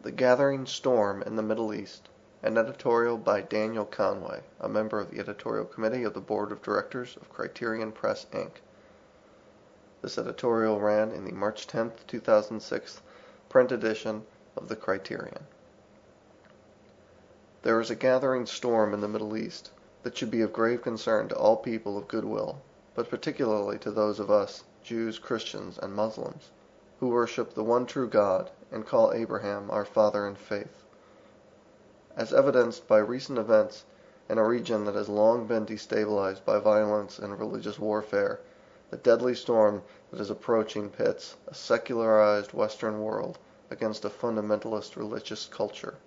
The Gathering Storm in the Middle East, an editorial by Daniel Conway, a member of the editorial committee of the board of directors of Criterion Press, Inc. This editorial ran in the March 10, 2006 print edition of the Criterion. There is a gathering storm in the Middle East that should be of grave concern to all people of goodwill, but particularly to those of us, Jews, Christians, and Muslims, who worship the one true God and call Abraham our father in faith. As evidenced by recent events in a region that has long been destabilized by violence and religious warfare, the deadly storm that is approaching pits a secularized Western world against a fundamentalist religious culture.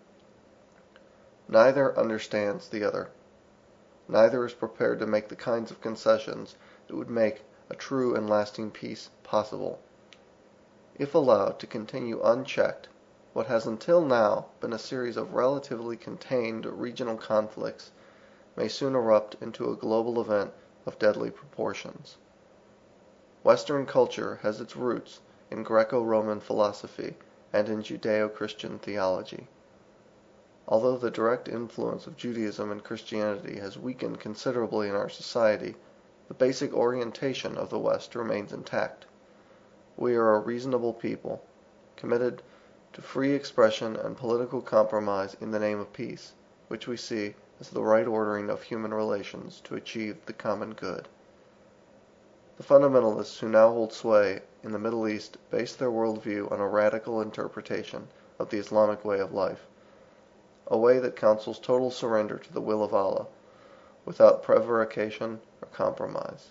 Neither understands the other. Neither is prepared to make the kinds of concessions that would make a true and lasting peace possible. If allowed to continue unchecked, what has until now been a series of relatively contained regional conflicts may soon erupt into a global event of deadly proportions. Western culture has its roots in Greco-Roman philosophy and in Judeo-Christian theology. Although the direct influence of Judaism and Christianity has weakened considerably in our society, the basic orientation of the West remains intact. We are a reasonable people, committed to free expression and political compromise in the name of peace, which we see as the right ordering of human relations to achieve the common good. The fundamentalists who now hold sway in the Middle East base their worldview on a radical interpretation of the Islamic way of life, a way that counsels total surrender to the will of Allah, without prevarication or compromise.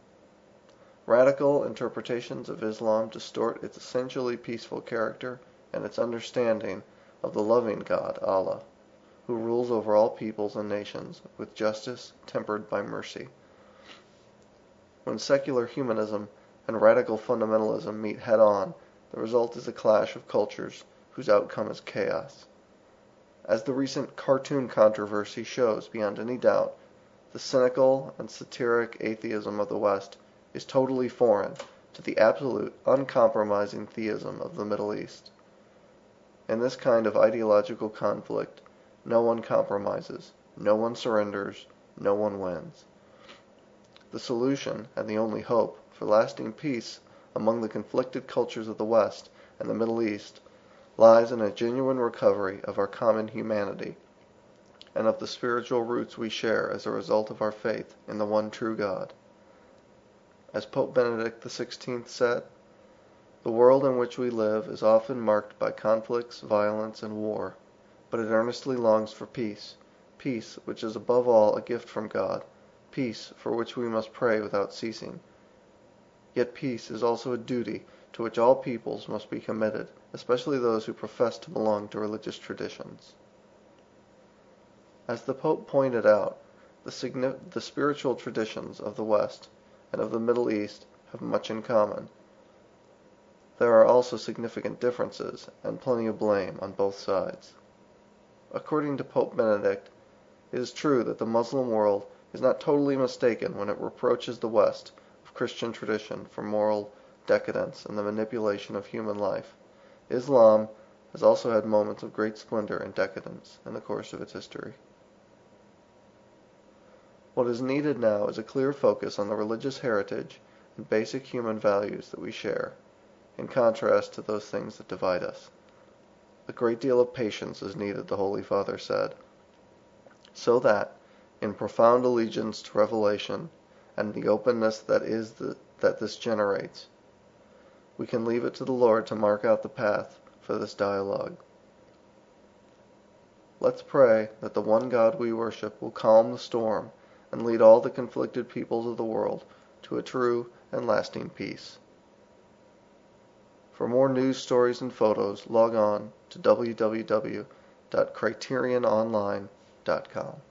Radical interpretations of Islam distort its essentially peaceful character and its understanding of the loving God, Allah, who rules over all peoples and nations with justice tempered by mercy. When secular humanism and radical fundamentalism meet head-on, the result is a clash of cultures whose outcome is chaos. As the recent cartoon controversy shows beyond any doubt, the cynical and satiric atheism of the West is totally foreign to the absolute, uncompromising theism of the Middle East. In this kind of ideological conflict, no one compromises, no one surrenders, no one wins. The solution, and the only hope, for lasting peace among the conflicted cultures of the West and the Middle East lies in a genuine recovery of our common humanity and of the spiritual roots we share as a result of our faith in the one true God. As Pope Benedict XVI said, "The world in which we live is often marked by conflicts, violence, and war, but it earnestly longs for peace, peace which is above all a gift from God, peace for which we must pray without ceasing. Yet peace is also a duty to which all peoples must be committed, especially those who profess to belong to religious traditions." As the Pope pointed out, the spiritual traditions of the West and of the Middle East have much in common. There are also significant differences and plenty of blame on both sides. According to Pope Benedict, it is true that the Muslim world is not totally mistaken when it reproaches the West of Christian tradition for moral decadence and the manipulation of human life. Islam has also had moments of great splendor and decadence in the course of its history. What is needed now is a clear focus on the religious heritage and basic human values that we share, in contrast to those things that divide us. A great deal of patience is needed, the Holy Father said, so that, in profound allegiance to revelation and the openness that this generates, we can leave it to the Lord to mark out the path for this dialogue. Let's pray that the one God we worship will calm the storm and lead all the conflicted peoples of the world to a true and lasting peace. For more news, stories, and photos, log on to www.criteriononline.com.